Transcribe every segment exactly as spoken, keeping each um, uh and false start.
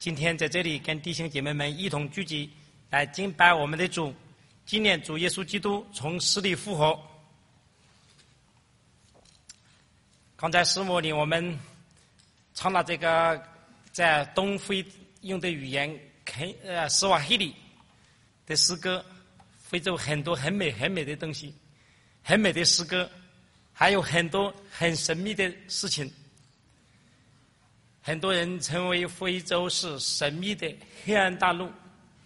今天在这里跟弟兄姐妹们一同聚集，来敬拜我们的主，纪念主耶稣基督从死里复活。刚才诗幕里我们唱了这个在东非用的语言肯呃斯瓦希里的诗歌，非洲很多很美很美的东西，很美的诗歌，还有很多很神秘的事情。很多人称为非洲是神秘的黑暗大陆。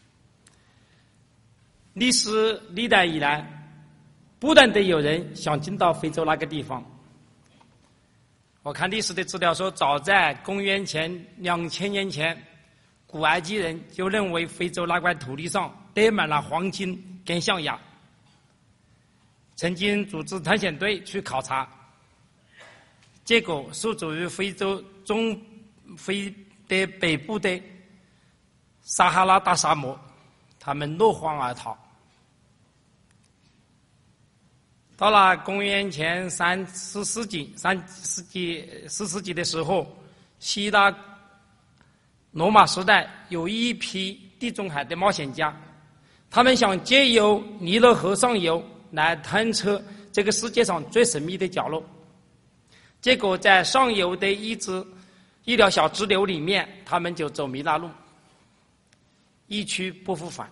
历史历代以来，不断的有人想进到非洲那个地方。我看历史的资料说，早在公元前两千年前，古埃及人就认为非洲那块土地上堆满了黄金跟象牙，曾经组织探险队去考察，结果受阻于非洲中非的北部的撒哈拉大沙漠，他们落荒而逃。到了公元前三四世纪、三世纪、四世纪的时候，希腊罗马时代有一批地中海的冒险家，他们想借由尼罗河上游来探测这个世界上最神秘的角落。结果在上游的一支一条小支流里面，他们就走迷了路，一去不复返。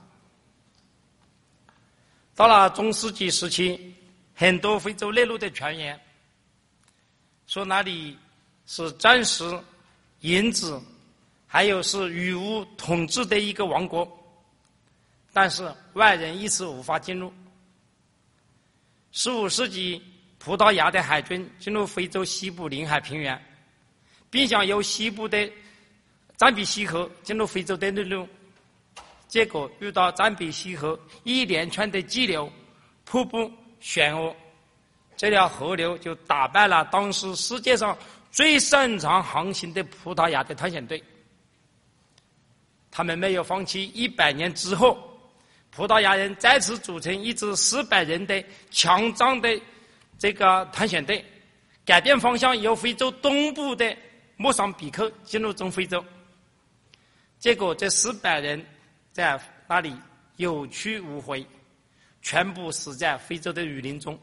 到了中世纪时期，很多非洲内陆的传言说那里是钻石、银子，还有是女巫统治的一个王国，但是外人一时无法进入。十五世纪，葡萄牙的海军进入非洲西部临海平原，并想由西部的赞比西河进入非洲的内陆，结果遇到赞比西河一连串的激流、瀑布、漩涡，这条河流就打败了当时世界上最擅长航行的葡萄牙的探险队。他们没有放弃，一百年之后，葡萄牙人再次组成一支四百人的强壮的这个探险队，改变方向，由非洲东部的莫桑比克进入中非洲。结果这四百人在那里有去无回，全部死在非洲的雨林中。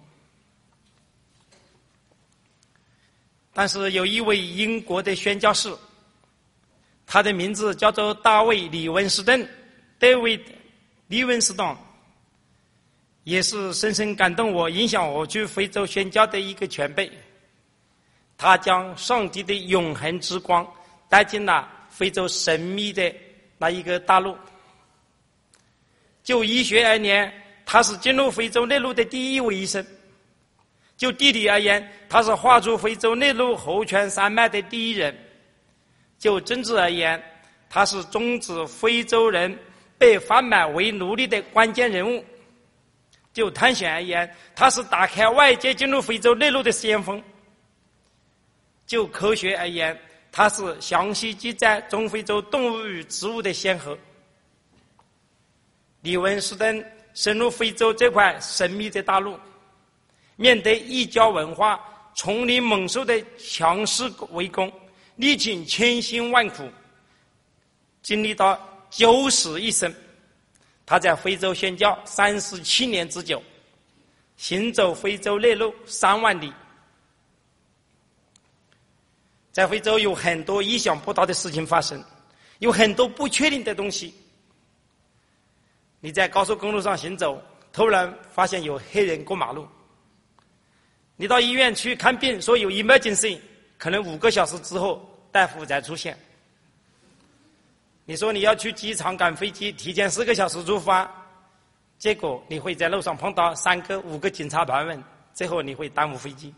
但是有一位英国的宣教士，他的名字叫做大卫·李文斯顿 David Livingstone， 也是深深感动我、影响我去非洲宣教的一个前辈。他将上帝的永恒之光带进了非洲神秘的那一个大陆。就医学而言，他是进入非洲内陆的第一位医生；就地理而言，他是划出非洲内陆河泉山脉的第一人；就政治而言，他是终止非洲人被贩卖为奴隶的关键人物；就探险而言，他是打开外界进入非洲内陆的先锋；就科学而言，他是详细记载中非洲动物与植物的先河。李文斯顿深入非洲这块神秘的大陆，面对异教文化、丛林猛兽的强势围攻，历尽千辛万苦，经历到九死一生。他在非洲宣教三十七年之久，行走非洲内陆三万里。在非洲有很多意想不到的事情发生，有很多不确定的东西。你在高速公路上行走，突然发现有黑人过马路；你到医院去看病，说有 emergency， 可能五个小时之后大夫才出现。你说你要去机场赶飞机，提前四个小时出发，结果你会在路上碰到三个、五个警察盘问，最后你会耽误飞机。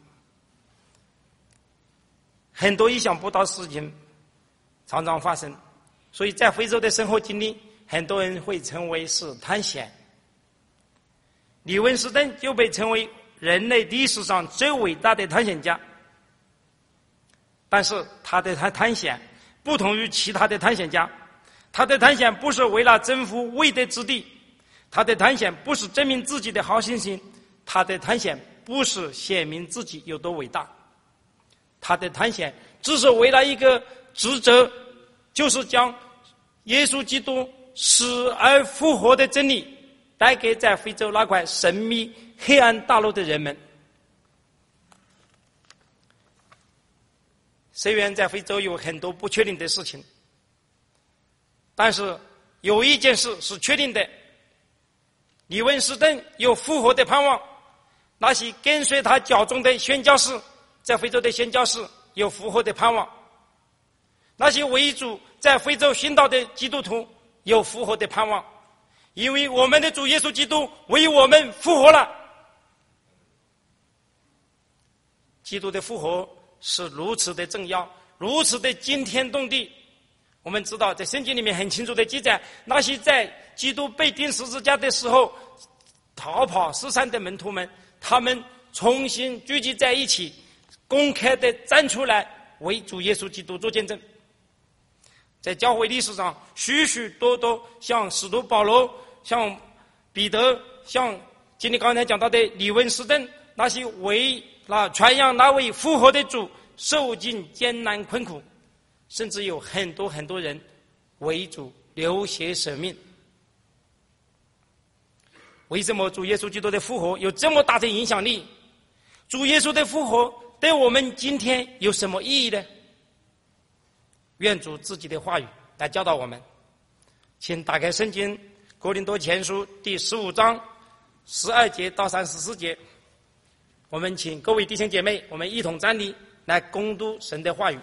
很多意想不到的事情常常发生，所以在非洲的生活经历，很多人会称为是探险。李文斯顿就被称为人类历史上最伟大的探险家。但是他的探险不同于其他的探险家，他的探险不是为了征服未得之地，他的探险不是证明自己的好心情，他的探险不是显明自己有多伟大，他的探险只是为了一个职责，就是将耶稣基督死而复活的真理带给在非洲那块神秘黑暗大陆的人们。虽然在非洲有很多不确定的事情，但是有一件事是确定的，李文斯顿有复活的盼望，那些跟随他教宗的宣教士，在非洲的宣教士有复活的盼望，那些为主在非洲殉道的基督徒有复活的盼望，因为我们的主耶稣基督为我们复活了。基督的复活是如此的重要，如此的惊天动地。我们知道在圣经里面很清楚的记载，那些在基督被钉十字架的时候逃跑失散的门徒们，他们重新聚集在一起，公开的站出来为主耶稣基督做见证。在教会历史上，许许多多像使徒保罗、像彼得、像今天刚才讲到的李文斯顿，那些为那传扬那位复活的主受尽艰难困苦，甚至有很多很多人为主流血舍命。为什么主耶稣基督的复活有这么大的影响力？主耶稣的复活对我们今天有什么意义呢？愿主自己的话语来教导我们。请打开圣经哥林多前书第十五章十二节到三十四节，我们请各位弟兄姐妹，我们一同站立来攻读神的话语。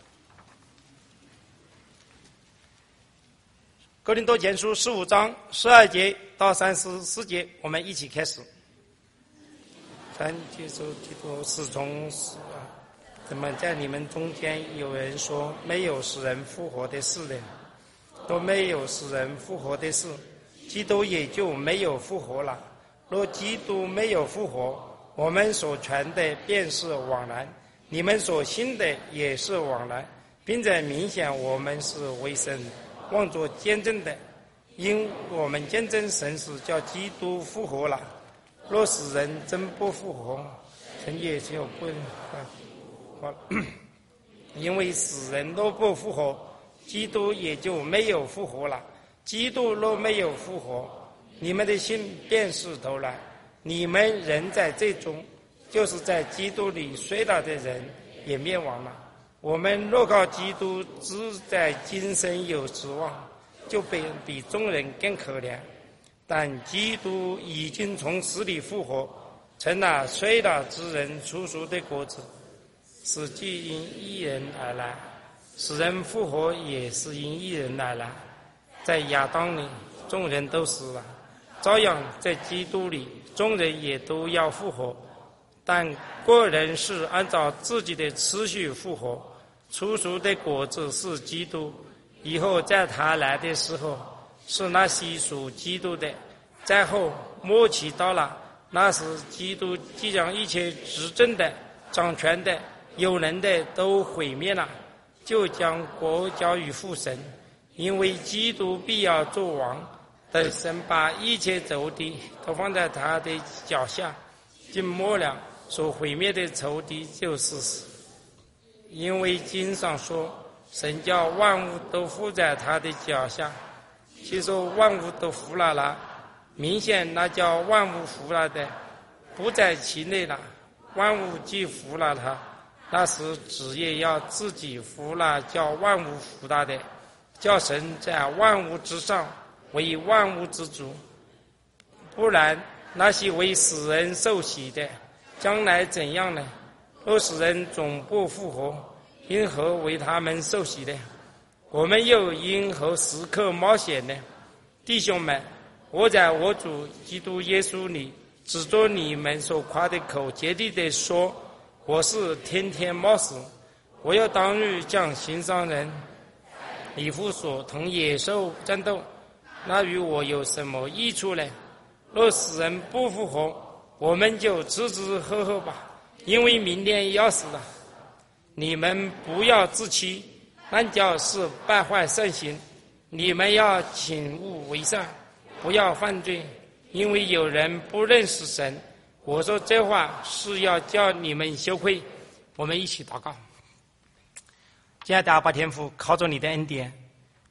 哥林多前书十五章十二节到三十四节，我们一起开始。凡接受基督是从死啊，怎么在你们中间有人说没有使人复活的事呢？都没有使人复活的事，基督也就没有复活了。若基督没有复活，我们所传的便是枉然，你们所信的也是枉然，并且明显我们是为神望作见证的，因我们见证神是叫基督复活了。若使人真不复活，神也就不复活了。因为使人若不复活，基督也就没有复活了。基督若没有复活，你们的信便是徒然，你们人在这中，就是在基督里睡了的人也灭亡了。我们若靠基督只在今生有指望，就比比众人更可怜。但基督已经从死里复活，成了睡了之人出熟的果子，是既因一人而来，使人复活也是因一人而来。在亚当里众人都死了，照样在基督里众人也都要复活，但个人是按照自己的次序复活。出熟的果子是基督，以后在他来的时候是那些属基督的。再后末期到了，那时基督既将一切执政的、掌权的、有能的都毁灭了，就将国交与父神。因为基督必要做王，等神把一切仇敌都放在他的脚下。尽末了，所毁灭的仇敌就是死。因为经上说，神叫万物都伏在他的脚下。其说万物都服了他，明显那叫万物服了的不在其内了。万物既服了他，那时子也要自己服了叫万物服他的，叫神在万物之上为万物之主。不然那些为死人受洗的将来怎样呢？若死人总不复活，因何为他们受洗呢？我们又因何时刻冒险呢？弟兄们，我在我主基督耶稣里指着你们所夸的口，竭力地说，我是天天冒死。我要当日将行商人以弗所同野兽战斗，那与我有什么益处呢？若死人不复活，我们就吃吃喝喝吧，因为明天要死了。你们不要自欺，那叫是败坏圣行。你们要请勿为善，不要犯罪，因为有人不认识神。我说这话是要叫你们羞愧。我们一起祷告。亲爱的阿爸天父，靠着你的恩典，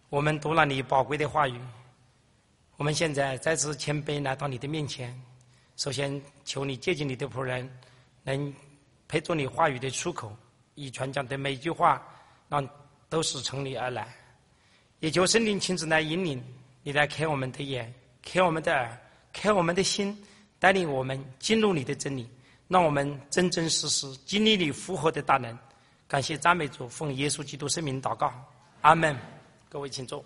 我们读了你宝贵的话语，我们现在再次谦卑来到你的面前。首先求你接近你的仆人，能配作你话语的出口，以传讲的每一句话让都是从你而来。也求圣灵亲自来引领，你来开我们的眼，开我们的耳，开我们的心，带领我们进入你的真理，让我们真真实实经历你复活的大能。感谢赞美主，奉耶稣基督圣名祷告，阿们。各位请坐。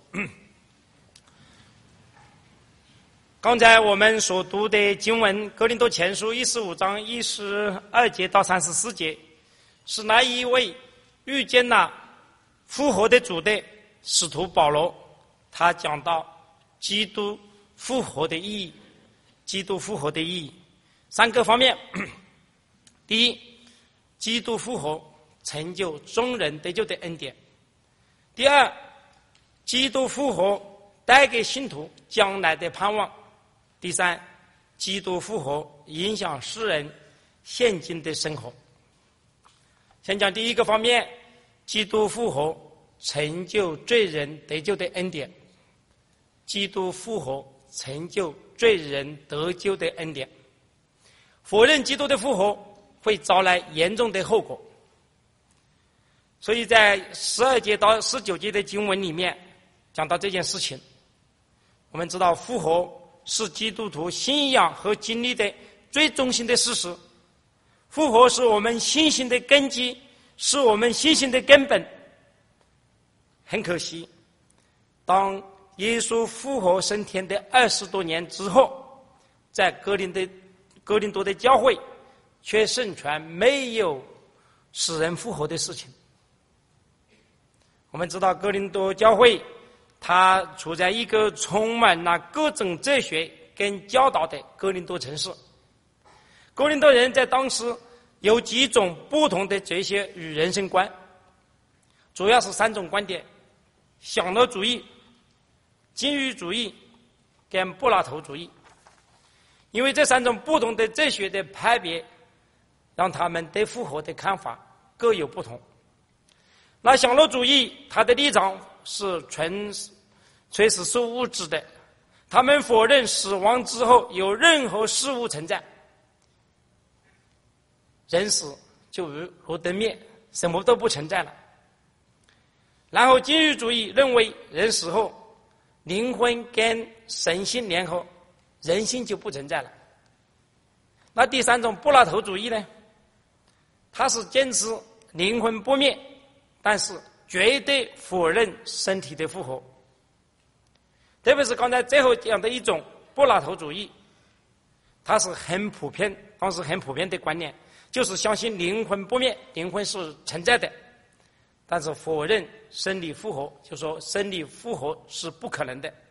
刚才我们所读的经文哥林多前书一十五章一十二节到三十四节，是那一位遇见了复活的主的使徒保罗，他讲到基督复活的意义。基督复活的意义三个方面。第一，基督复活成就众人得救的恩典。第二，基督复活带给信徒将来的盼望。第三，基督复活影响世人现今的生活。先讲第一个方面，基督复活成就罪人得救的恩典。基督复活成就罪人得救的恩典。否认基督的复活会招来严重的后果。所以在十二节到十九节的经文里面讲到这件事情。我们知道复活是基督徒信仰和经历的最中心的事实。复活是我们信心的根基，是我们信心的根本。很可惜，当耶稣复活升天的二十多年之后，在哥林的哥林多的教会却盛传没有使人复活的事情。我们知道哥林多教会它处在一个充满了各种哲学跟教导的哥林多城市。哥林多人在当时有几种不同的哲学与人生观，主要是三种观点：享乐主义、禁欲主义跟柏拉图主义。因为这三种不同的哲学的派别，让他们对复活的看法各有不同。那享乐主义他的立场是纯粹是属物质的，他们否认死亡之后有任何事物存在，人死就如如灯灭，什么都不存在了。然后禁欲主义认为人死后灵魂跟神性联合，人性就不存在了。那第三种柏拉图主义呢，他是坚持灵魂不灭，但是绝对否认身体的复活。特别是刚才最后讲的一种柏拉图主义，它是很普遍，当时很普遍的观念，就是相信灵魂不灭，灵魂是存在的，但是否认生理复活，就说生理复活是不可能的。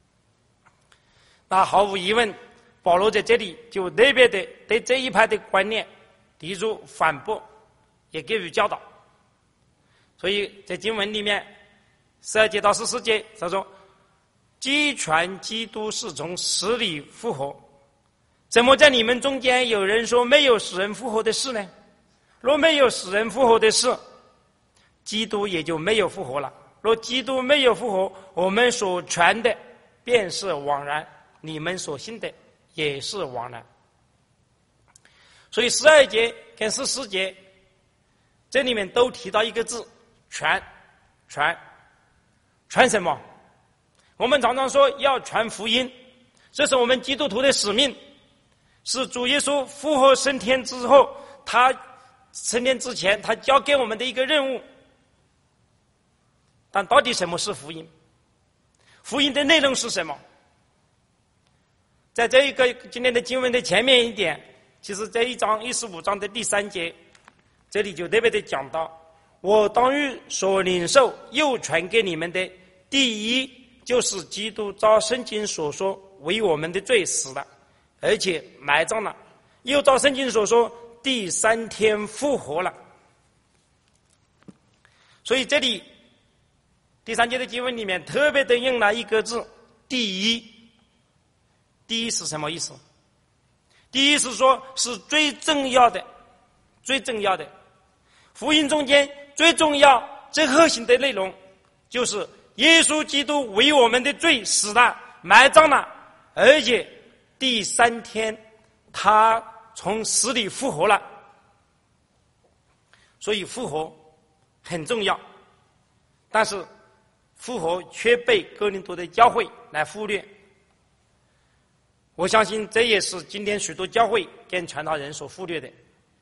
那毫无疑问，保罗在这里就特别的对这一派的观念提出反驳，也给予教导。所以在经文里面十二节到十四节他说，既传基督是从死里复活，怎么在你们中间有人说没有死人复活的事呢？若没有死人复活的事，基督也就没有复活了。若基督没有复活，我们所传的便是枉然，你们所信的也是枉然。所以十二节跟十四节这里面都提到一个字，传。传传什么？我们常常说要传福音，这是我们基督徒的使命，是主耶稣复活升天之后，他升天之前他交给我们的一个任务。但到底什么是福音？福音的内容是什么？在这一个今天的经文的前面一点，其实这一章一十五章的第三节，这里就特别的讲到，我当日所领受又传给你们的第一，就是基督照圣经所说为我们的罪死了，而且埋葬了，又照圣经所说第三天复活了。所以这里第三节的经文里面特别的用了一个字，第一。第一是什么意思？第一是说是最重要的，最重要的福音中间最重要最核心的内容，就是耶稣基督为我们的罪死了，埋葬了，而且第三天他从死里复活了。所以复活很重要，但是复活却被哥林多的教会来忽略。我相信这也是今天许多教会跟传道人所忽略的。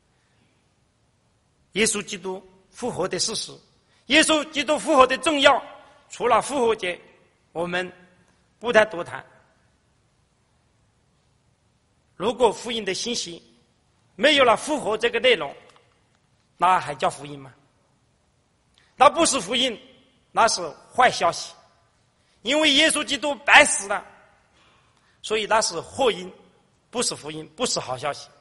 耶稣基督复活的事实，耶稣基督复活的重要，除了复活节我们不太多谈。如果福音的信息没有了复活这个内容，那还叫福音吗？那不是福音，那是坏消息。因为耶稣基督白死了，所以那是祸因，不是福音，不是好消息。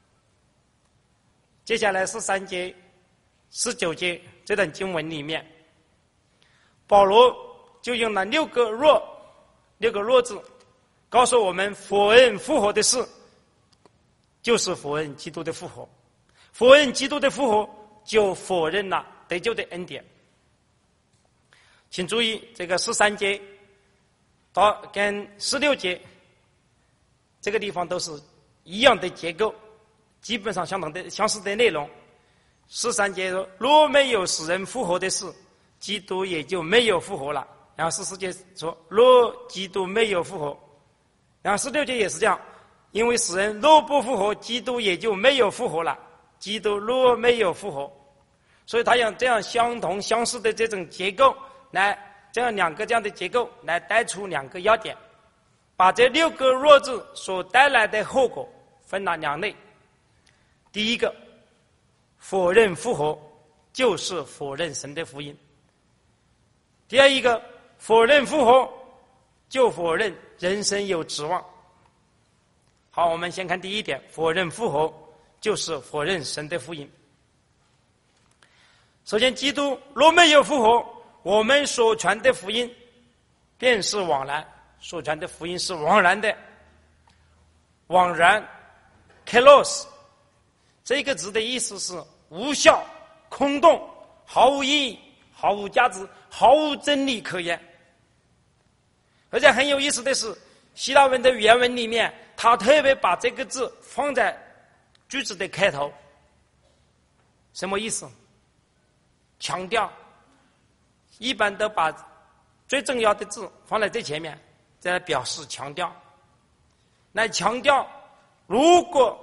接下来十三节、十九节这段经文里面，保罗就用了六个若，六个若字，告诉我们否认复活的事，就是否认基督的复活。否认基督的复活，就否认了得救的恩典。请注意，这个十三节到跟十六节这个地方都是一样的结构，基本上相同的相似的内容。十三节说，若没有使人复活的事，基督也就没有复活了。然后十四节说，若基督没有复活，然后十六节也是这样，因为使人若不复活，基督也就没有复活了。基督若没有复活，所以他用这样相同相似的这种结构来，这样两个这样的结构来带出两个要点，把这六个若字所带来的后果分了两类。第一个，否认复活就是否认神的福音；第二一个，否认复活就否认人生有指望。好，我们先看第一点，否认复活就是否认神的福音。首先，基督若没有复活，我们所传的福音便是枉然，所传的福音是枉然的。枉然 ，kelos 这个字的意思是无效、空洞、毫无意义、毫无价值、毫无真理可言。而且很有意思的是，希腊文的原文里面，他特别把这个字放在句子的开头。什么意思？强调，一般都把最重要的字放在最前面，再来表示强调，来强调，如果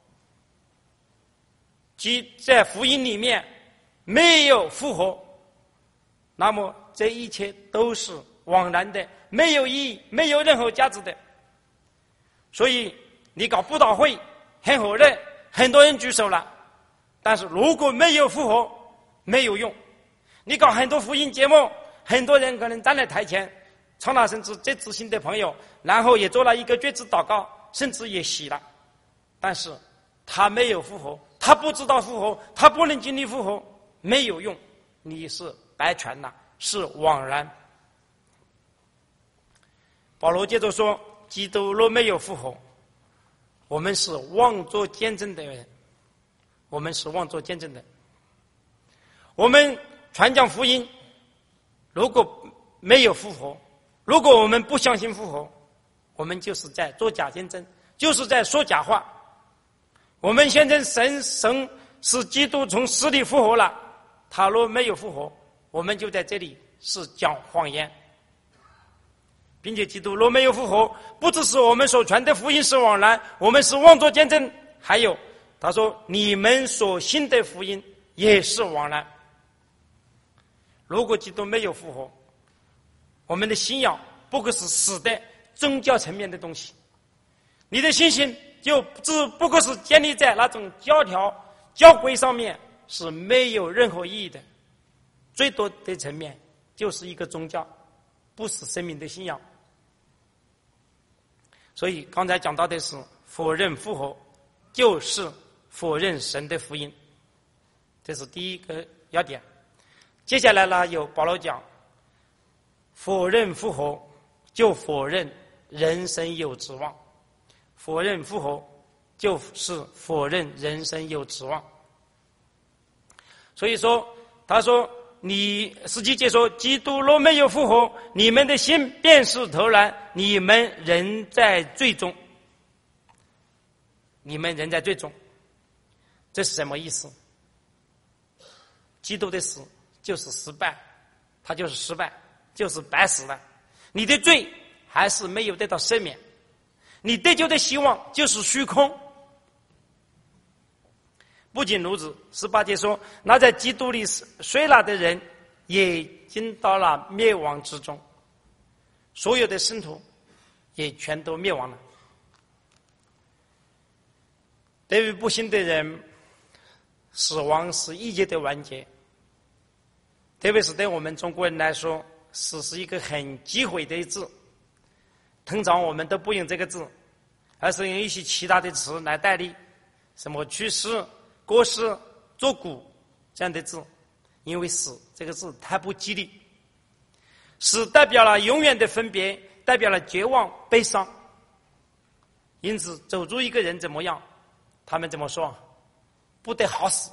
即在福音里面没有复活，那么这一切都是枉然的，没有意义，没有任何价值的。所以你搞布道会很火热，很多人举手了，但是如果没有复活，没有用。你搞很多福音节目，很多人可能站在台前唱了甚至最知心的朋友，然后也做了一个决志祷告，甚至也洗了，但是他没有复活，他不知道复活，他不能经历复活，没有用，你是白传了，是枉然。保罗接着说，基督若没有复活，我们是妄作见证的人，我们是妄作见证的。我们传讲福音，如果没有复活，如果我们不相信复活，我们就是在做假见证，就是在说假话。我们现在神神使基督从死里复活了，他若没有复活，我们就在这里是讲谎言，并且基督若没有复活，不只是我们所传的福音是枉然，我们是妄作见证，还有他说你们所信的福音也是枉然。如果基督没有复活，我们的信仰不过是死的宗教层面的东西，你的信心就只不过是建立在那种教条教规上面，是没有任何意义的，最多的层面就是一个宗教，不是生命的信仰。所以刚才讲到的是否认复活就是否认神的福音，这是第一个要点。接下来呢，有保罗讲否认复活就否认人生有指望，否认复活就是否认人生有指望。所以说他说你十七节说，基督若没有复活，你们的心便是偷懒，你们仍在罪中。你们仍在罪中，这是什么意思？基督的死就是失败，他就是失败，就是白死了。你的罪还是没有得到赦免，你得救的希望就是虚空。不仅如此，十八节说，那在基督里睡了的人也进到了灭亡之中，所有的圣徒也全都灭亡了。对于不信的人，死亡是一切的完结。特别是对我们中国人来说，死是一个很忌讳的字。通常我们都不用这个字，而是用一些其他的词来代替，什么去世、过世、作古这样的字。因为死这个字太不吉利，死代表了永远的分别，代表了绝望、悲伤。因此走出一个人怎么样，他们怎么说？不得好死。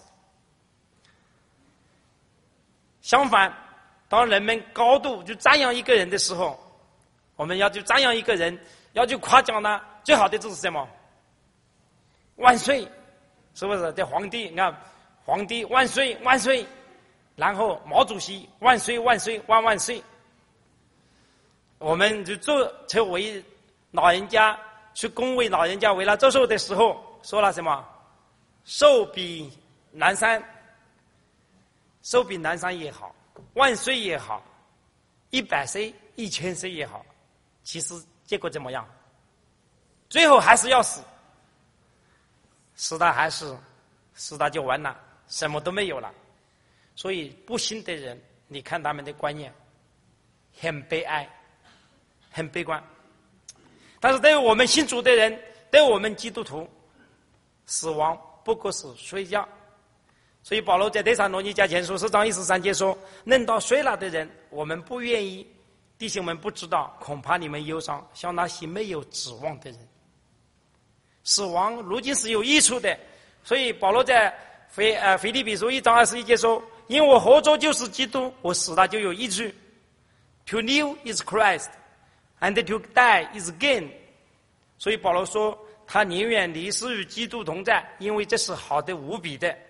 相反，当人们高度去赞扬一个人的时候，我们要去赞扬一个人，要去夸奖他，最好的字是什么？万岁，是不是？这皇帝，你看，皇帝万岁万岁，然后毛主席万岁万岁万万岁。我们就做作为老人家去恭维老人家为了祝寿的时候，说了什么？寿比南山，寿比南山也好，万岁也好，一百岁、一千岁也好，其实结果怎么样？最后还是要死，死的还是死的就完了，什么都没有了。所以不信的人，你看他们的观念很悲哀，很悲观。但是对于我们信主的人，对于我们基督徒，死亡不过是睡觉。所以保罗在帖撒罗尼迦前书四章一十三节说，论到睡了的人，我们不愿意弟兄们不知道，恐怕你们忧伤，像那些没有指望的人。死亡如今是有益处的，所以保罗在腓呃腓立比书一章二十一节说，因为我活着就是基督，我死了就有益处。To live is Christ, and to die is gain。所以保罗说，他宁愿离世与基督同在，因为这是好的无比的。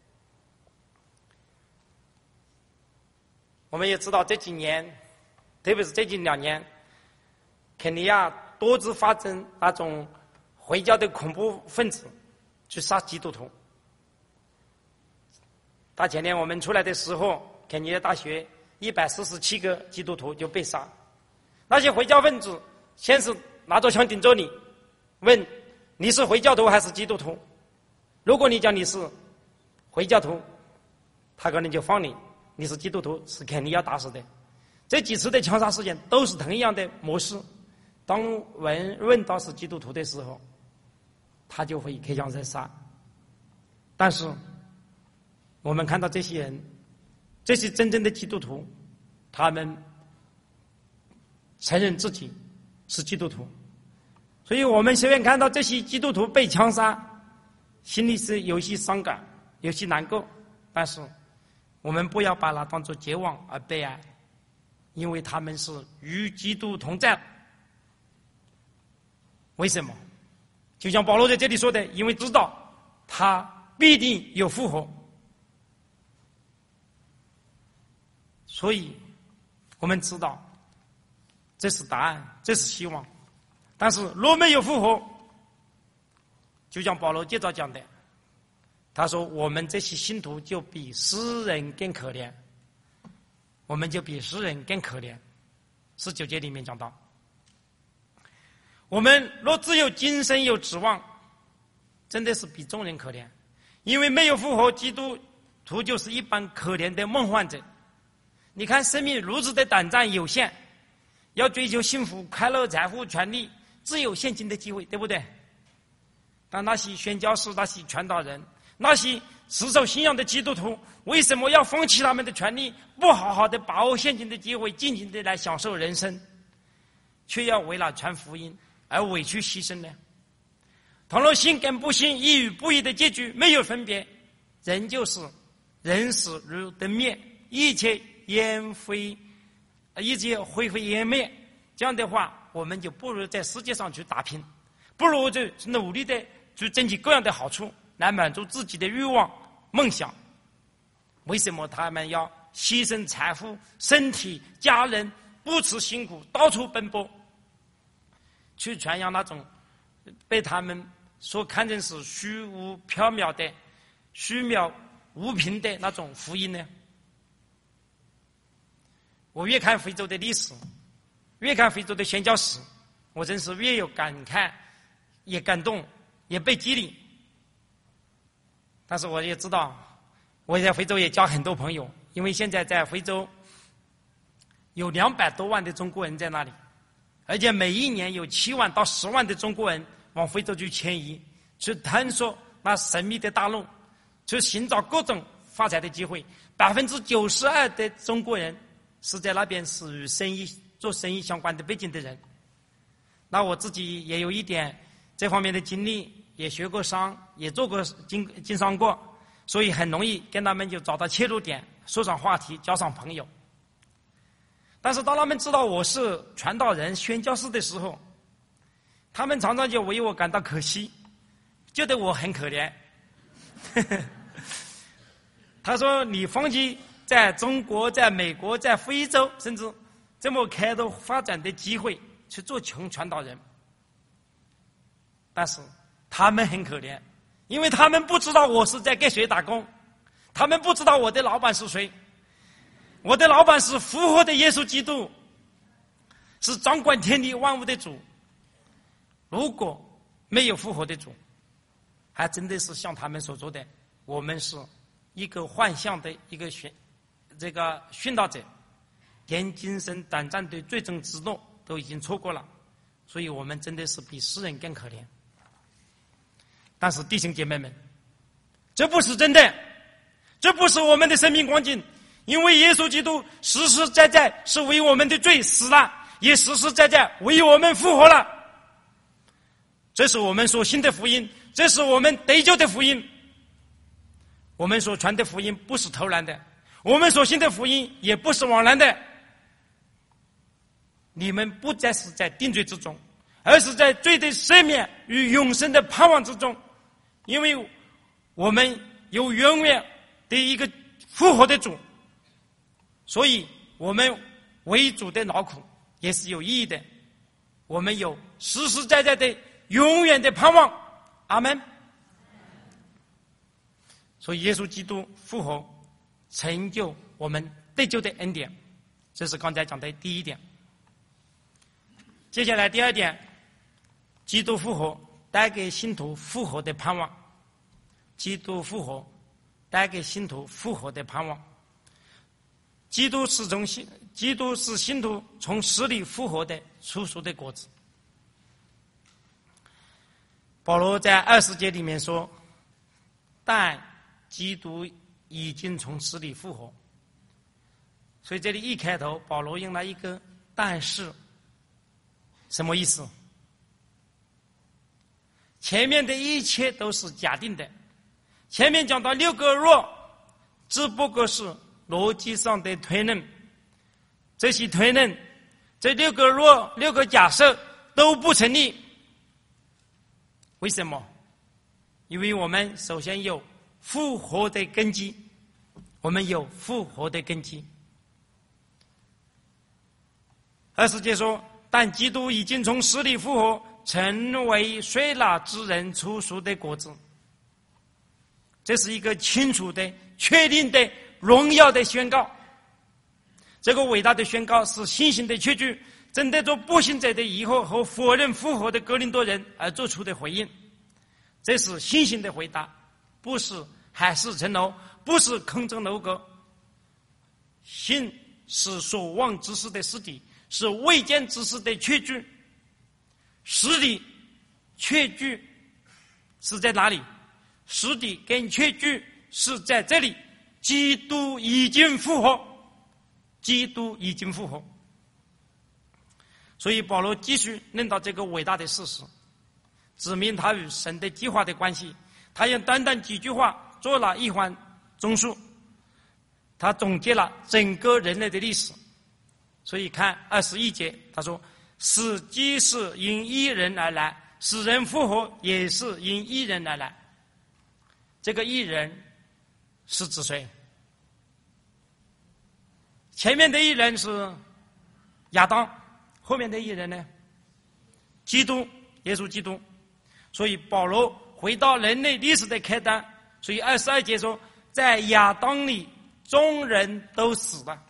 我们也知道这几年，特别是最近两年，肯尼亚多次发生那种回教的恐怖分子去杀基督徒。大前年我们出来的时候，肯尼亚大学一百四十七个基督徒就被杀。那些回教分子先是拿着枪顶着你，问你是回教徒还是基督徒？如果你讲你是回教徒，他可能就放你；你是基督徒，是肯定要打死的。这几次的枪杀事件都是同样的模式。当问问到是基督徒的时候，他就会开枪自杀。但是我们看到这些人，这些真正的基督徒，他们承认自己是基督徒。所以我们虽然看到这些基督徒被枪杀，心里是有些伤感，有些难过，但是我们不要把它当作绝望而悲哀，因为他们是与基督同在。为什么？就像保罗在这里说的，因为知道他必定有复活。所以我们知道这是答案，这是希望。但是若没有复活，就像保罗接着讲的，他说我们这些信徒就比诗人更可怜，我们就比诗人更可怜。十九节里面讲到，我们若只有今生有指望，真的是比众人可怜。因为没有复活，基督徒就是一般可怜的梦幻者。你看生命如此的短暂有限，要追求幸福、快乐、财富、权利，只有现今的机会，对不对？但那些宣教士、那些传道人、那些持守信仰的基督徒，为什么要放弃他们的权利，不好好的把握现今的机会，尽情的来享受人生，却要为了传福音而委屈牺牲呢？倘若信跟不信、义与不义的结局没有分别，人就是人死如灯灭， 一切烟灰，一切灰飞烟灭。这样的话，我们就不如在世界上去打拼，不如就努力的去争取各样的好处，来满足自己的欲望、梦想。为什么他们要牺牲财富、身体、家人，不辞辛苦，到处奔波，去传扬那种被他们所看成是虚无缥缈的、虚渺无凭的那种福音呢？我越看非洲的历史，越看非洲的宣教史，我真是越有感慨，也感动，也被激励。但是我也知道，我在非洲也交很多朋友，因为现在在非洲有两百多万的中国人在那里，而且每一年有七万到十万的中国人往非洲去迁移，去探索那神秘的大陆，去寻找各种发财的机会。百分之九十二的中国人是在那边是与生意做生意相关的背景的人。那我自己也有一点这方面的经历，也学过商，也做过经经商过，所以很容易跟他们就找到切入点，说上话题，交上朋友。但是当他们知道我是传道人、宣教士的时候，他们常常就为我感到可惜，觉得我很可怜。他说：“你放弃在中国、在美国、在非洲，甚至这么开拓发展的机会，去做穷传道人。”但是他们很可怜，因为他们不知道我是在给谁打工，他们不知道我的老板是谁。我的老板是复活的耶稣基督，是掌管天地万物的主。如果没有复活的主，还真的是像他们所说的，我们是一个幻象的一个宣这个殉道者，连今生短暂的最终之路都已经错过了，所以我们真的是比世人更可怜。但是弟兄姐妹们，这不是真的，这不是我们的生命光景。因为耶稣基督实实在在是为我们的罪死了，也实实在在为我们复活了。这是我们所信的福音，这是我们得救的福音。我们所传的福音不是偷懒的，我们所信的福音也不是枉然的。你们不再是在定罪之中，而是在罪的赦免与永生的盼望之中。因为我们有永远的一个复活的主，所以我们为主的劳苦也是有意义的，我们有实实在在的永远的盼望。阿们。所以耶稣基督复活成就我们得救的恩典，这是刚才讲的第一点。接下来第二点，基督复活带给信徒复活的盼望。基督复活带给信徒复活的盼望。基督是从信，基督是信徒从死里复活的出熟的果子。保罗在二十节里面说：“但基督已经从死里复活。”所以这里一开头，保罗用了一个“但是”，什么意思？前面的一切都是假定的，前面讲到六个若，只不过是逻辑上的推论，这些推论，这六个若、六个假设都不成立。为什么？因为我们首先有复活的根基，我们有复活的根基。二十节说：“但基督已经从死里复活，成为睡了之人出熟的果子。”这是一个清楚的、确定的、荣耀的宣告。这个伟大的宣告是信心的确据，针对着不信者的疑惑和否认复活的哥林多人而做出的回应。这是信心的回答，不是海市蜃楼，不是空中楼阁。信是所望之事的实底，是未见之事的确据。实底、确据是在哪里？实底跟确据是在这里。基督已经复活，基督已经复活。所以保罗继续论到这个伟大的事实，指明他与神的计划的关系。他用短短几句话做了一番综述。 他总结了整个人类的历史。所以看二十一节，他说：“死既是因一人而来，使人复活也是因一人而来。”这个一人是指谁？前面的一人是亚当，后面的一人呢？基督，耶稣基督。所以保罗回到人类历史的开端，所以二十二节说，在亚当里众人都死了。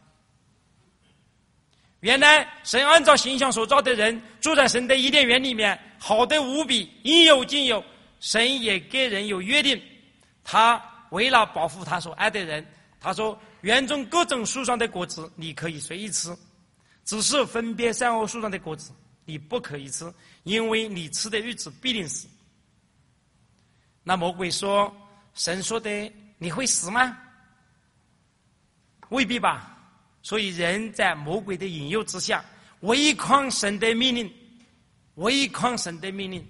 原来神按照形象所造的人住在神的伊甸园里面，好的无比，应有尽有。神也给人有约定，他为了保护他所爱的人，他说园中各种树上的果子你可以随意吃，只是分别善恶树上的果子你不可以吃，因为你吃的日子必定死。那魔鬼说，神说的你会死吗？未必吧。所以人在魔鬼的引诱之下，违抗神的命令，违抗神的命令，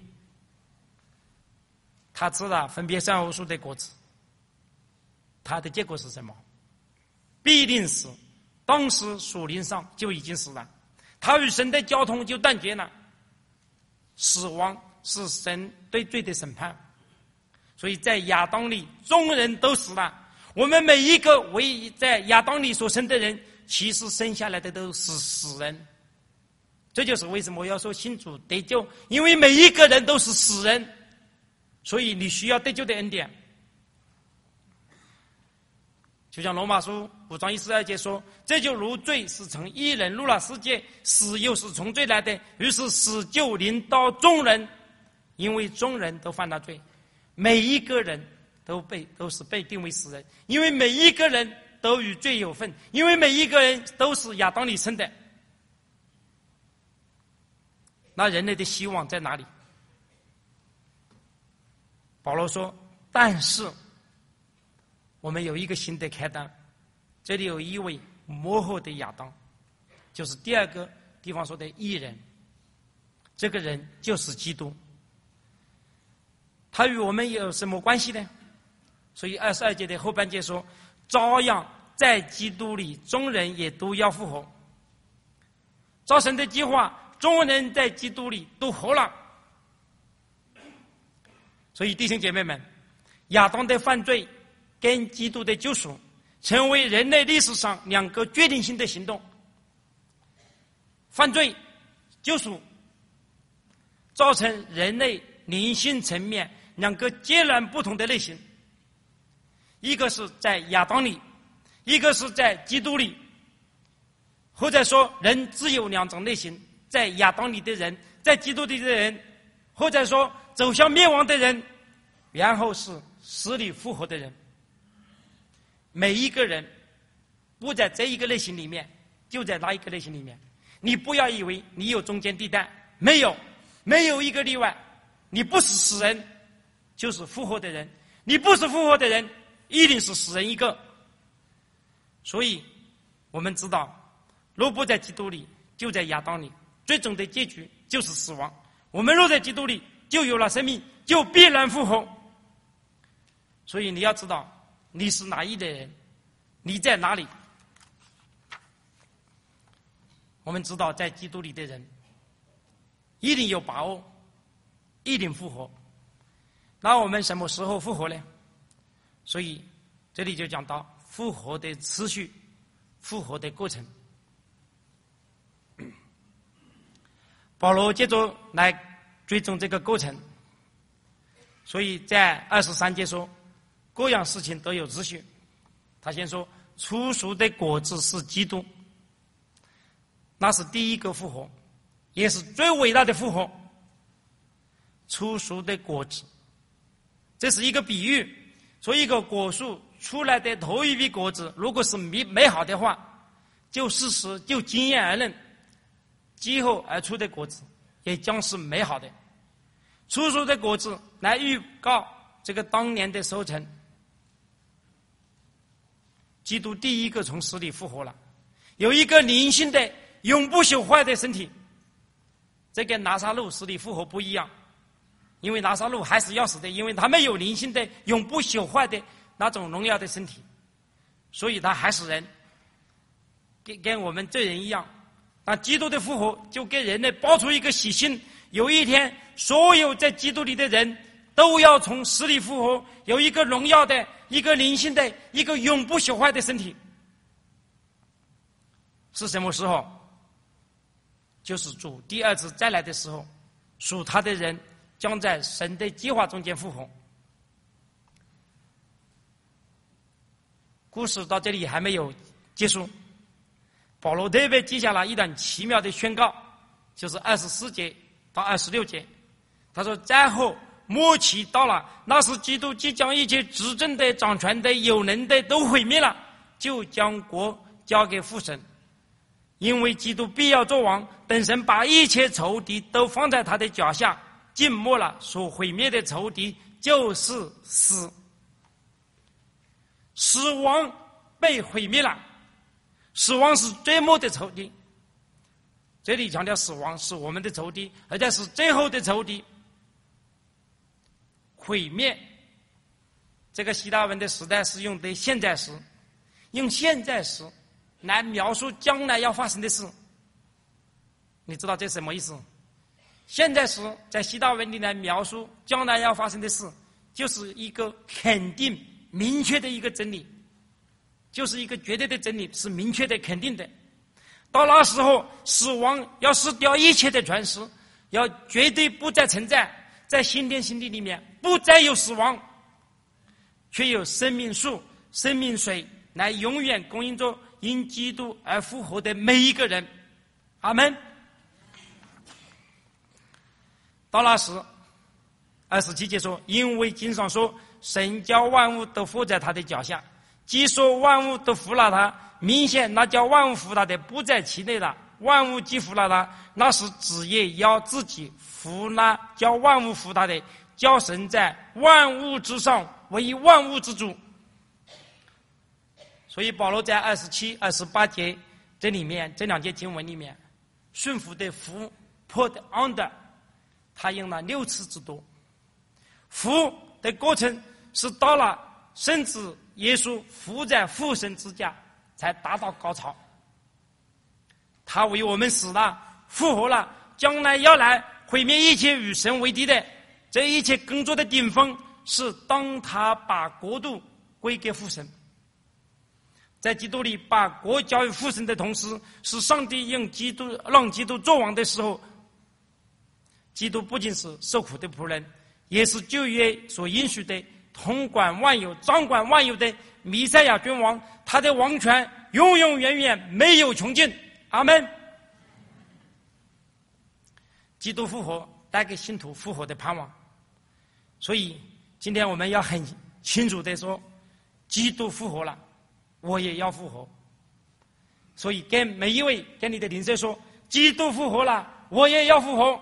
他吃了分别善恶树的果子，他的结果是什么？必定死。当时属灵上就已经死了，他与神的交通就断绝了。死亡是神对罪的审判，所以在亚当里众人都死了。我们每一个为在亚当里所生的人，其实生下来的都是死人。这就是为什么要说信主得救，因为每一个人都是死人，所以你需要得救的恩典。就像罗马书五章一十二节说，这就如罪是从一人入了世界，死又是从罪来的，于是死就临到众人，因为众人都犯了罪，每一个人都被都是被定为死人，因为每一个人都与罪有份，因为每一个人都是亚当里生的。那人类的希望在哪里？保罗说，但是我们有一个新的开端，这里有一位幕后的亚当，就是第二个地方说的义人，这个人就是基督。他与我们有什么关系呢？所以二十二节的后半节说，照样在基督里众人也都要复活。照神的计划，众人在基督里都活了。所以弟兄姐妹们，亚当的犯罪跟基督的救赎成为人类历史上两个决定性的行动。犯罪、救赎造成人类灵性层面两个截然不同的类型，一个是在亚当里，一个是在基督里。或者说人只有两种类型，在亚当里的人，在基督里的人，或者说走向灭亡的人，然后是死里复活的人。每一个人不在这一个类型里面，就在那一个类型里面。你不要以为你有中间地带，没有，没有一个例外。你不是死人，就是复活的人；你不是复活的人，一定是死人一个。所以我们知道，若不在基督里，就在亚当里，最终的结局就是死亡。我们若在基督里，就有了生命，就必然复活。所以你要知道你是哪一的人，你在哪里。我们知道在基督里的人一定有把握，一定复活。那我们什么时候复活呢？所以这里就讲到复活的次序，复活的过程。保罗接着来追踪这个过程，所以在二十三节说，各样事情都有秩序。他先说初熟的果子是基督，那是第一个复活，也是最伟大的复活。初熟的果子，这是一个比喻，说一个果树出来的头一批果子，如果是美美好的话，就事实就经验而论，今后而出的果子也将是美好的。初熟的果子来预告这个当年的收成。基督第一个从死里复活了，有一个灵性的永不朽坏的身体。这跟拿撒路死里复活不一样，因为拿撒路还是要死的，因为他没有灵性的永不朽坏的那种荣耀的身体。 所以他还是人，跟跟我们罪人一样。那基督的复活就给人类报出一个喜讯，有一天所有在基督里的人都要从死里复活，有一个荣耀的、一个灵性的、一个永不朽坏的身体。是什么时候？就是主第二次再来的时候，属他的人将在神的计划中间复活。故事到这里还没有结束，保罗特别记下了一段奇妙的宣告，就是二十四节到二十六节。他说：“灾后末期到了，那时基督即将一切执政的、掌权的、有能的都毁灭了，就将国交给父神。因为基督必要作王，等神把一切仇敌都放在他的脚下。静默了，所毁灭的仇敌就是死。死亡被毁灭了，死亡是最末的仇敌。这里强调死亡是我们的仇敌，而且是最后的仇敌。毁灭这个希腊文的时代是用的现在时，用现在时来描述将来要发生的事。你知道这什么意思？现在时在希腊文里来描述将来要发生的事，就是一个肯定明确的一个真理，就是一个绝对的真理，是明确的肯定的。到那时候，死亡要失掉一切的权势，要绝对不再存在，在新天新地里面不再有死亡，却有生命树、生命水来永远供应着因基督而复活的每一个人。阿们。到那时，二十七节说：“因为经上说，神叫万物都伏在他的脚下。既说万物都服了他，明显那叫万物服他的不在其内了。万物既服了他，那是子也要自己服那叫万物服他的，叫神在万物之上为万物之主。”所以保罗在二十七、二十八节这里面这两节经文里面，顺服的服 put under， 他用了六次之多。服的过程是到了甚至耶稣伏在父神之家才达到高潮。他为我们死了，复活了，将来要来毁灭一切与神为敌的，这一切工作的顶峰是当他把国度归给父神。在基督里把国交于父神的同时，是上帝用基督让基督作王的时候，基督不仅是受苦的仆人，也是旧约所应许的统管万有、掌管万有的弥赛亚君王，他的王权永永远远没有穷尽。阿们。基督复活带给信徒复活的盼望，所以今天我们要很清楚地说，基督复活了，我也要复活。所以跟每一位跟你的邻舍说，基督复活了，我也要复活。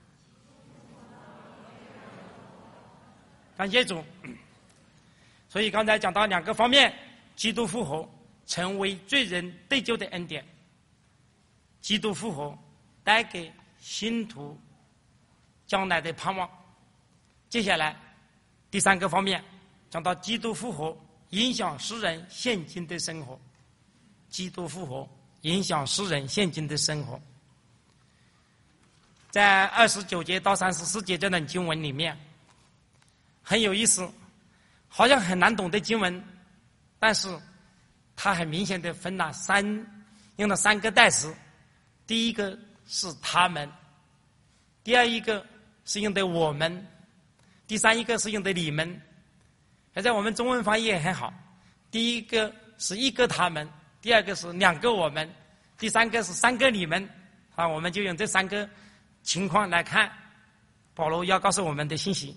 感谢主。所以刚才讲到两个方面，基督复活成为罪人得救的恩典，基督复活带给信徒将来的盼望。接下来第三个方面讲到基督复活影响世人现今的生活，基督复活影响世人现今的生活。在二十九节到三十四节这段经文里面很有意思，好像很难懂的经文，但是它很明显的分了三，用了三个代词。第一个是他们，第二一个是用的我们，第三一个是用的你们。而在我们中文翻译也很好，第一个是一个他们，第二个是两个我们，第三个是三个你们。啊，我们就用这三个情况来看保罗要告诉我们的信息。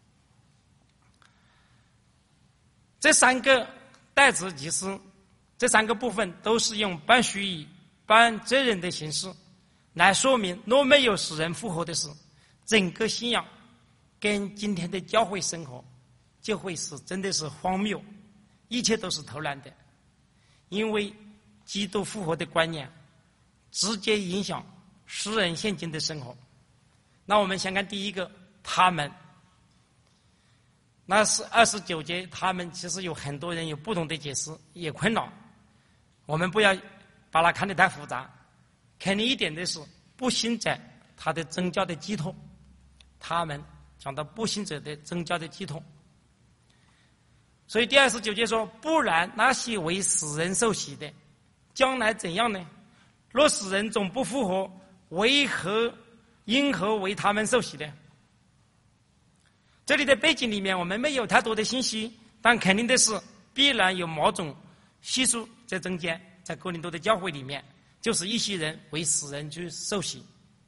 这三个代词其实这三个部分都是用半虚语、半责任的形式来说明，若没有使人复活的事，整个信仰跟今天的教会生活就会是真的是荒谬，一切都是偷懒的。因为基督复活的观念直接影响世人现今的生活。那我们先看第一个，他们。 那是二十九节，他们其实有很多人有不同的解释，也困扰。我们不要把它看得太复杂。肯定一点的是，不信者他的宗教的寄托，他们讲到不信者的宗教的寄托。所以第二十九节说，不然那些为死人受洗的，将来怎样呢？若死人总不复活，为何因何为他们受洗呢？这里的背景里面我们没有太多的信息，但肯定的是必然有某种习俗在中间。在哥林多的教会里面，就是一些人为死人去受洗。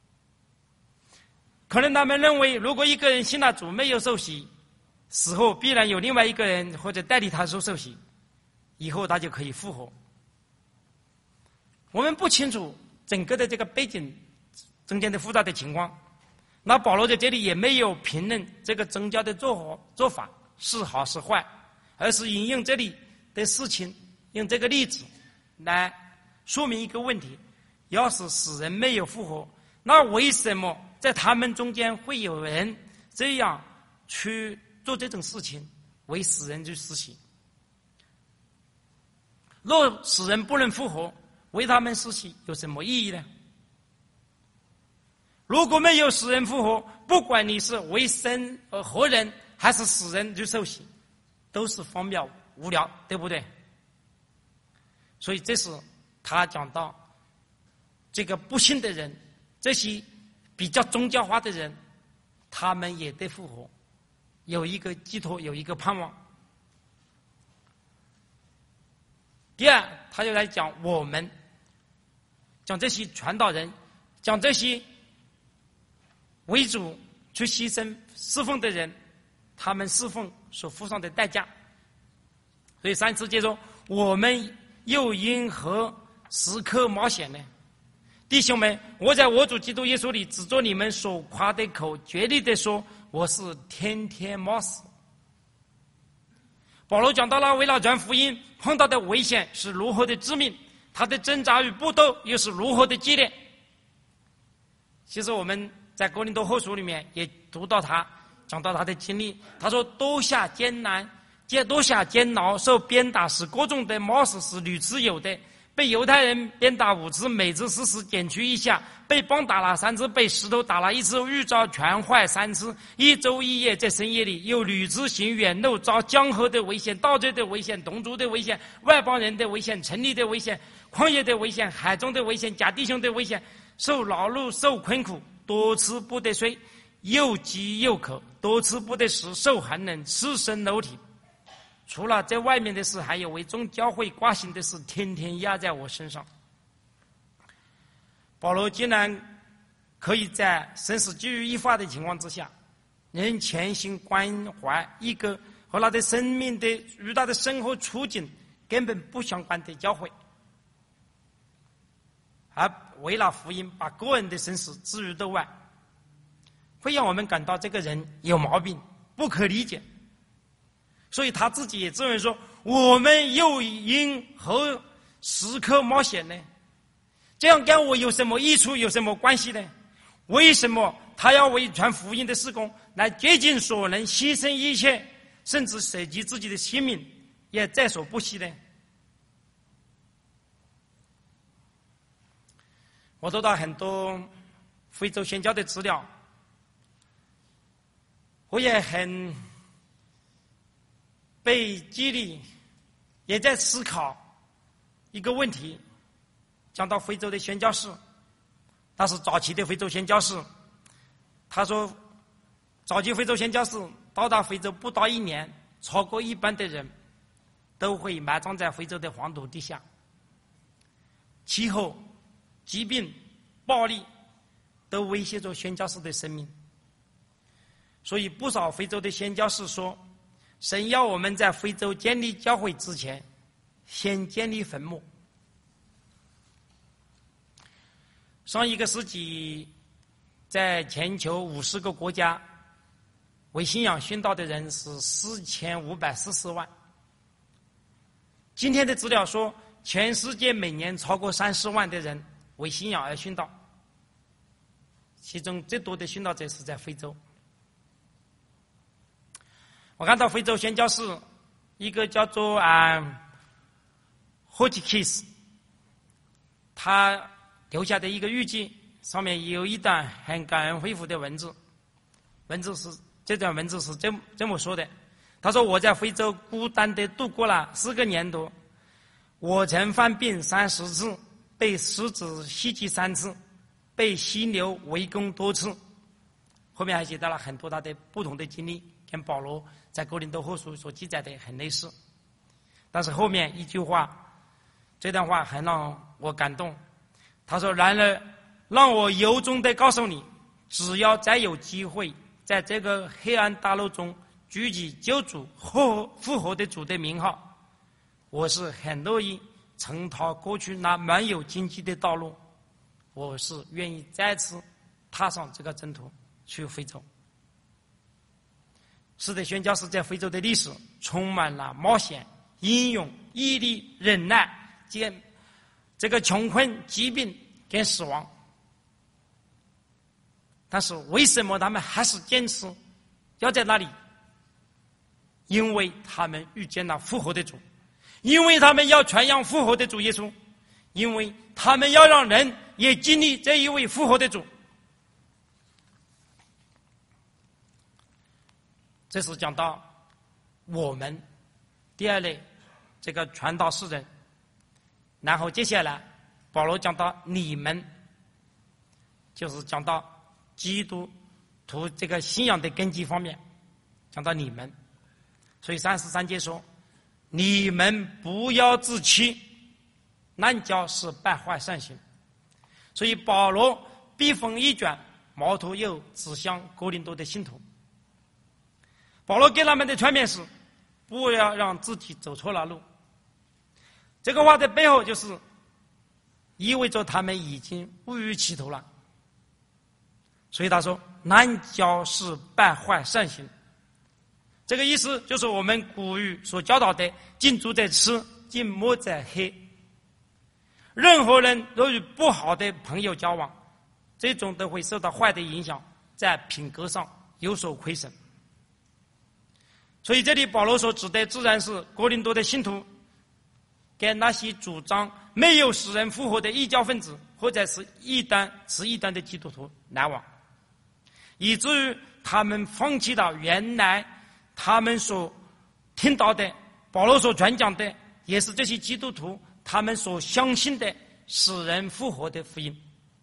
可能他们认为，如果一个人信了主没有受洗，死后必然有另外一个人或者代替他受受洗，以后他就可以复活。我们不清楚整个的这个背景中间的复杂的情况，那保罗在这里也没有评论这个宗教的做法做法是好是坏，而是引用这里的事情，用这个例子来说明一个问题：要是死人没有复活，那为什么在他们中间会有人这样去做这种事情，为死人去施洗？若死人不能复活，为他们施洗有什么意义呢？如果没有死人复活，不管你是为生呃活人还是死人去受洗，都是荒谬无聊，对不对？所以这是他讲到这个不信的人，这些比较宗教化的人，他们也得复活，有一个寄托，有一个盼望。第二，他就来讲我们，讲这些传道人，讲这些为主去牺牲侍奉的人，他们侍奉所付上的代价。所以三次接着，我们又因何时刻冒险呢？弟兄们，我在我主基督耶稣里指着你们所夸的口，绝对的说，我是天天冒死。保罗讲到了为了传福音碰到的危险是如何的致命，他的挣扎与搏斗又是如何的激烈。其实我们在哥林多后书里面也读到他讲到他的经历，他说多下艰难，多下监牢，受鞭打，使各种的冒死是屡次有的。被犹太人鞭打五次，每次四十减去一下，被棒打了三次，被石头打了一次，预兆全坏三次，一周一夜在深夜里又屡次行远路，遭江河的危险，盗贼的危险，同族的危险，外邦人的危险，城里的危险，旷野的危险，海中的危险，假弟兄的危险，受劳碌，受困苦，多次不得睡，又饥又渴，多次不得食，受寒冷，赤身裸体。除了在外面的事，还有为众教会挂心的事，天天压在我身上。保罗竟然可以在生死机遇一发的情况之下，仍全心关怀一个和他的生命的与他的生活处境根本不相关的教会，而为了福音把个人的生死置于度外，会让我们感到这个人有毛病，不可理解。所以他自己也自认说，我们又因何时刻冒险呢？这样跟我有什么益处，有什么关系呢？为什么他要为传福音的事工来竭尽所能，牺牲一切，甚至舍弃自己的性命也在所不惜呢？我读到很多非洲宣教的资料，我也很被激励，也在思考一个问题。讲到非洲的宣教士，他是早期的非洲宣教士，他说早期非洲宣教士到达非洲不到一年，超过一半的人都会埋葬在非洲的黄土地下。气候、疾病、暴力都威胁着宣教士的生命。所以不少非洲的宣教士说，神要我们在非洲建立教会之前，先建立坟墓。上一个世纪，在全球五十个国家，为信仰殉道的人是四千五百四十万。今天的资料说，全世界每年超过三十万的人为信仰而殉道，其中最多的殉道者是在非洲。 我看到非洲宣教士一个叫做啊霍奇基斯，他留下的一个日记，上面有一段很感人肺腑的文字。文字是这段文字是这这么说的：他说，我在非洲孤单地度过了四个年多，我曾犯病三十次，被狮子袭击三次，被犀牛围攻多次。后面还写到了很多他的不同的经历，跟保罗在哥林多后书所记载的很类似。但是后面一句话，这段话很让我感动。他说，然而让我由衷地告诉你，只要再有机会在这个黑暗大陆中举起救主和复活的主的名号，我是很乐意重蹈过去那蛮有荆棘的道路，我是愿意再次踏上这个征途去非洲。是的，宣教士在非洲的历史充满了冒险、英勇、毅力、忍耐，兼这个穷困、疾病跟死亡。但是为什么他们还是坚持要在那里？因为他们遇见了复活的主，因为他们要传扬复活的主耶稣，因为他们要让人也经历这一位复活的主。这是讲到我们第二类这个传道士人，然后接下来保罗讲到你们，就是讲到基督徒这个信仰的根基方面，讲到你们。所以三十三节说，你们不要自欺，滥交是败坏善行。所以保罗笔锋一转，矛头又指向哥林多的信徒。保罗给他们的劝勉是，不要让自己走错了路。这个话的背后就是意味着他们已经误入歧途了。所以他说，滥交是败坏善行。这个意思就是我们古语所教导的近朱者赤，近墨者黑。任何人都与不好的朋友交往，这种都会受到坏的影响，在品格上有所亏损。所以这里保罗所指的自然是哥林多的信徒跟那些主张没有使人复活的异教分子，或者是异端持异端的基督徒来往，以至于他们放弃了原来他们所听到的保罗所传讲的，也是这些基督徒他们所相信的使人复活的福音。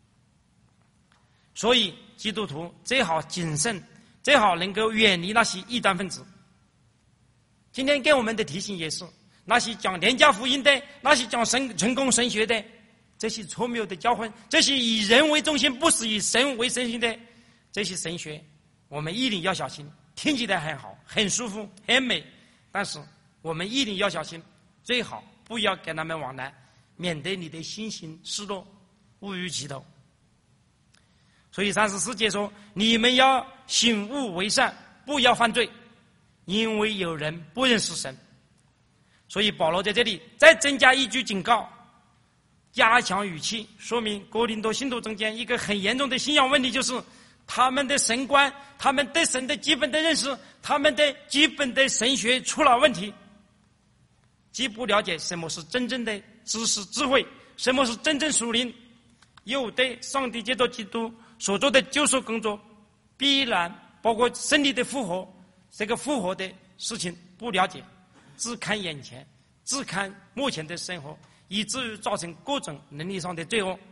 所以基督徒最好谨慎，最好能够远离那些异端分子。今天给我们的提醒也是，那些讲廉价福音的，那些讲神成功神学的，这些错谬的教诲，这些以人为中心不是以神为中心的这些神学，我们一定要小心。听起来很好，很舒服，很美，但是我们一定要小心，最好不要跟他们往来，免得你的信心失落，误入歧途。所以三十四节说，你们要醒悟为善，不要犯罪，因为有人不认识神。所以保罗在这里再增加一句警告，加强语气，说明哥林多信徒中间一个很严重的信仰问题，就是他们的神观，他们对神的基本的认识，他们的基本的神学出了问题，既不了解什么是真正的知识智慧，什么是真正属灵，又对上帝借着基督所做的救赎工作，必然包括身体的复活，这个复活的事情不了解，只看眼前，只看目前的生活，以至于造成各种能力上的罪恶。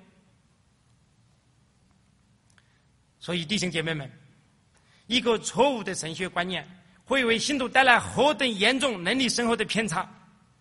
所以弟兄姐妹们，一个错误的神学观念会为信徒带来何等严重能力生活的偏差。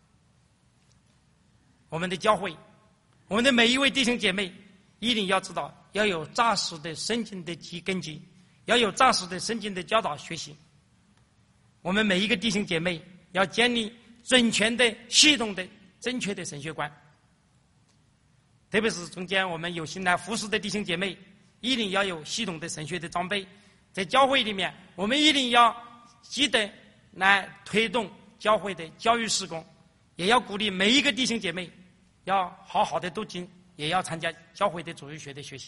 我们的教会，我们的每一位弟兄姐妹一定要知道，要有扎实的圣经的基根基，要有扎实的圣经的教导学习。我们每一个弟兄姐妹要建立准确的、系统的、正确的神学观。特别是中间我们有心来服侍的弟兄姐妹，一定要有系统的神学的装备。在教会里面，我们一定要记得来推动教会的教育事工，也要鼓励每一个弟兄姐妹要好好的读经，也要参加教会的主日学的学习。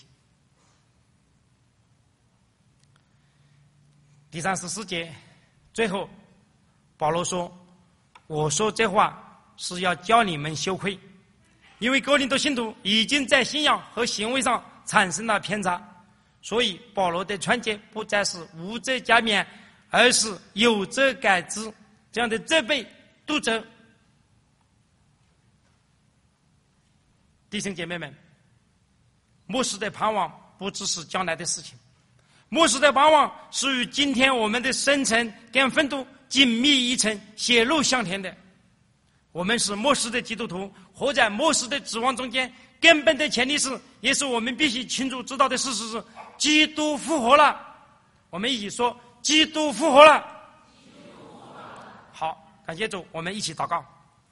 第三十四节最后保罗说，我说这话是要教你们羞愧，因为哥林多信徒已经在信仰和行为上产生了偏差，所以保罗的劝诫不再是无责加勉，而是有责改之，这样的责备督责。弟兄姐妹们，末世的盼望不只是将来的事情，末世的盼望是与今天我们的生存跟奋斗紧密一层，血肉相连的。我们是末世的基督徒，活在末世的指望中间，根本的前提是，也是我们必须清楚知道的事实是，基督复活了。我们一起说，基督复活了。好，感谢主，我们一起祷告。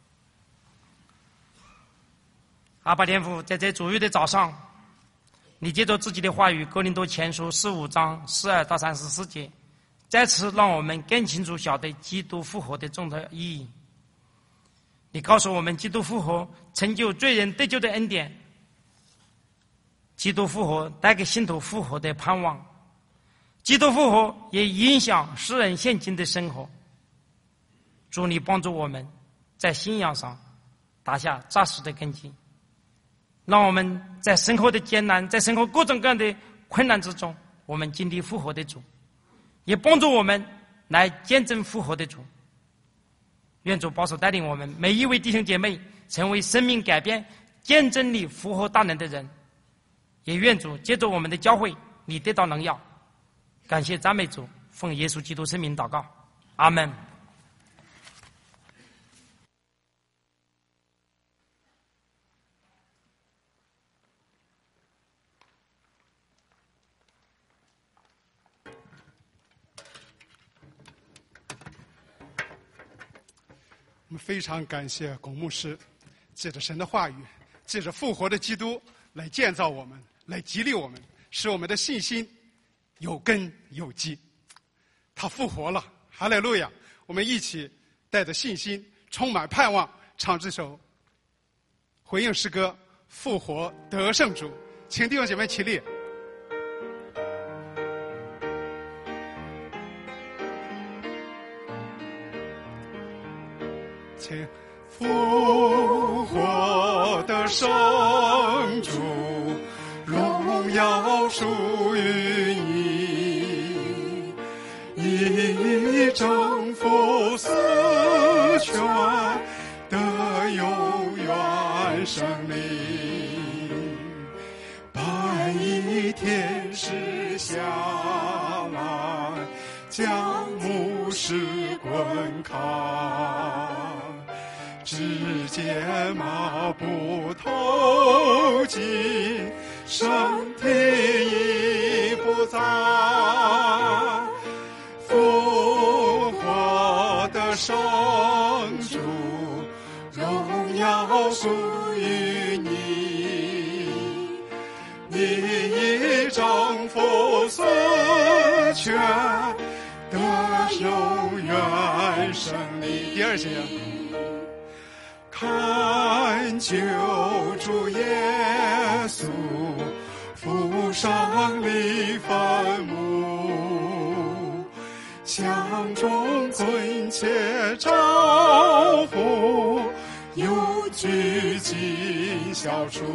阿爸天父，在这主日的早上，你借着自己的话语，哥林多前书十五章十二到三十四节，再次让我们更清楚晓得基督复活的重大意义。你告诉我们，基督复活成就罪人得救的恩典，基督复活带给信徒复活的盼望，基督复活也影响世人现今的生活。主，你帮助我们在信仰上打下扎实的根基，让我们在生活的艰难，在生活各种各样的困难之中，我们经历复活的主，也帮助我们来见证复活的主。愿主保守带领我们每一位弟兄姐妹成为生命改变、见证你复活大能的人，也愿主借着我们的教会，你得到荣耀。感谢赞美主，奉耶稣基督圣名祷告，阿们。 我们非常感谢龚牧师，借着神的话语，借着复活的基督来建造我们，来激励我们，使我们的信心有根有基。他复活了，哈利路亚！我们一起带着信心，充满盼望，唱这首回应诗歌《复活得胜主》。请弟兄姐妹起立。请复活的圣主，荣耀属于你，你征服死权，得永远生命。白衣天使下来，将牧师滚开，只见麻布透尽，身体已不在，复活的圣主，荣耀属于你，你已征服死权，得永远生命。第二节，看救主耶稣付上离坟墓，墙中尊且招呼，有聚集消除，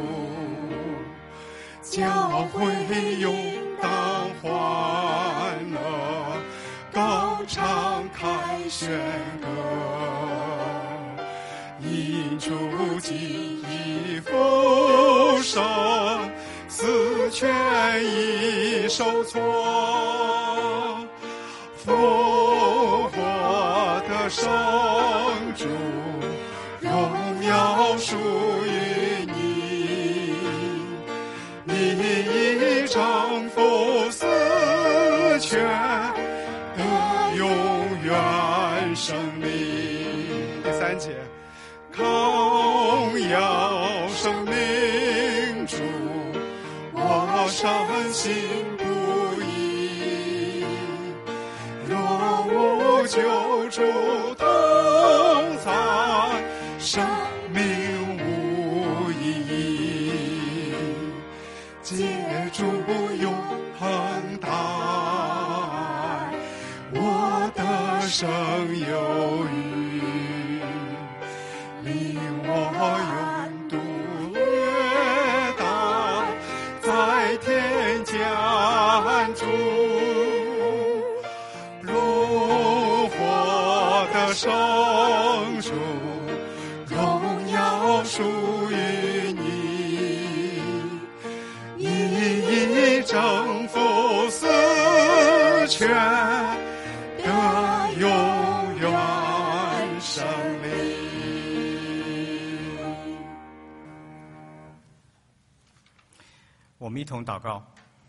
教会勇当欢乐，高唱凯旋歌，因主记忆复生，死权已受挫，复活的圣主，荣耀属于你，你已征服死权，得永远生命。第三节，靠要生命主，我深信不疑，若无救主同在，生命无意义，借主永恒待，我的生有余，令我远渡越大，在天间住，炉火的生树，荣耀属于你，你征服四全，得永远胜利。 我们一同祷告。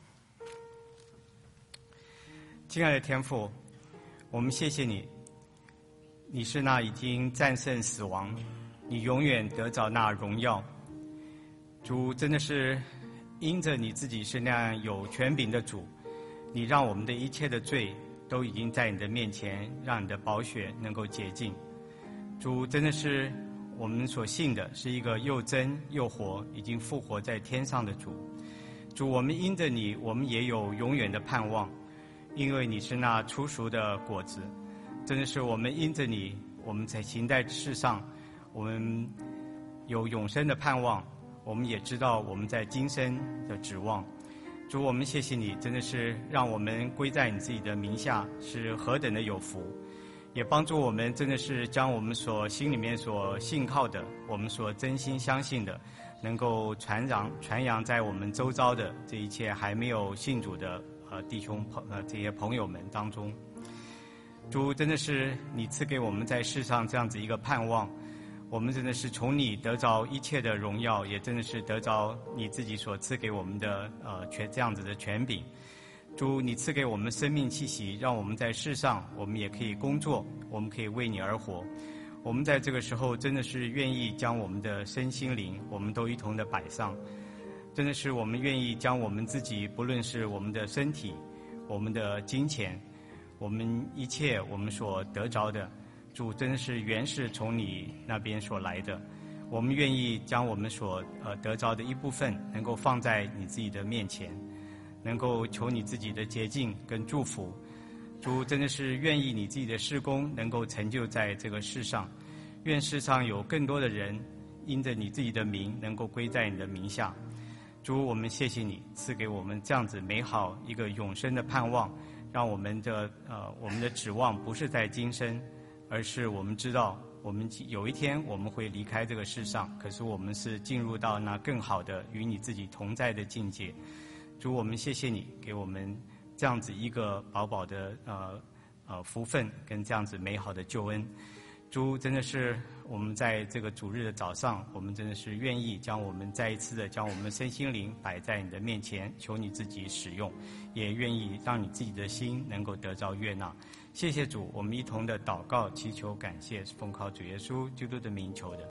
亲爱的天父，我们谢谢你，你是那已经战胜死亡，你永远得着那荣耀。主，真的是因着你自己是那样有权柄的主，你让我们的一切的罪都已经在你的面前，让你的宝血能够洁净。主，真的是我们所信的是一个又真又活，已经复活在天上的主。主，我们因着你，我们也有永远的盼望，因为你是那初熟的果子。真的是我们因着你，我们在行在世上，我们有永生的盼望，我们也知道我们在今生的指望。主，我们谢谢你，真的是让我们归在你自己的名下，是何等的有福，也帮助我们真的是将我们所心里面所信靠的，我们所真心相信的，能够传扬传扬在我们周遭的这一切还没有信主的呃弟兄朋呃这些朋友们当中。主，真的是你赐给我们在世上这样子一个盼望，我们真的是从你得着一切的荣耀，也真的是得着你自己所赐给我们的呃权这样子的权柄。主，你赐给我们生命气息，让我们在世上我们也可以工作，我们可以为你而活。我们在这个时候真的是愿意将我们的身心灵我们都一同的摆上，真的是我们愿意将我们自己，不论是我们的身体，我们的金钱，我们一切我们所得着的，主，真的是原是从你那边所来的，我们愿意将我们所呃得着的一部分能够放在你自己的面前，能够求你自己的洁净跟祝福。主，真的是愿意你自己的事工能够成就在这个世上，愿世上有更多的人因着你自己的名能够归在你的名下。主，我们谢谢你赐给我们这样子美好一个永生的盼望，让我们的呃我们的指望不是在今生，而是我们知道我们有一天我们会离开这个世上，可是我们是进入到那更好的与你自己同在的境界。主，我们谢谢你给我们这样子一个饱饱的呃呃福分跟这样子美好的救恩。主，真的是我们在这个主日的早上，我们真的是愿意将我们再一次的将我们身心灵摆在你的面前，求你自己使用，也愿意让你自己的心能够得着悦纳。谢谢主，我们一同的祷告祈求感谢，奉靠主耶稣基督的名求的。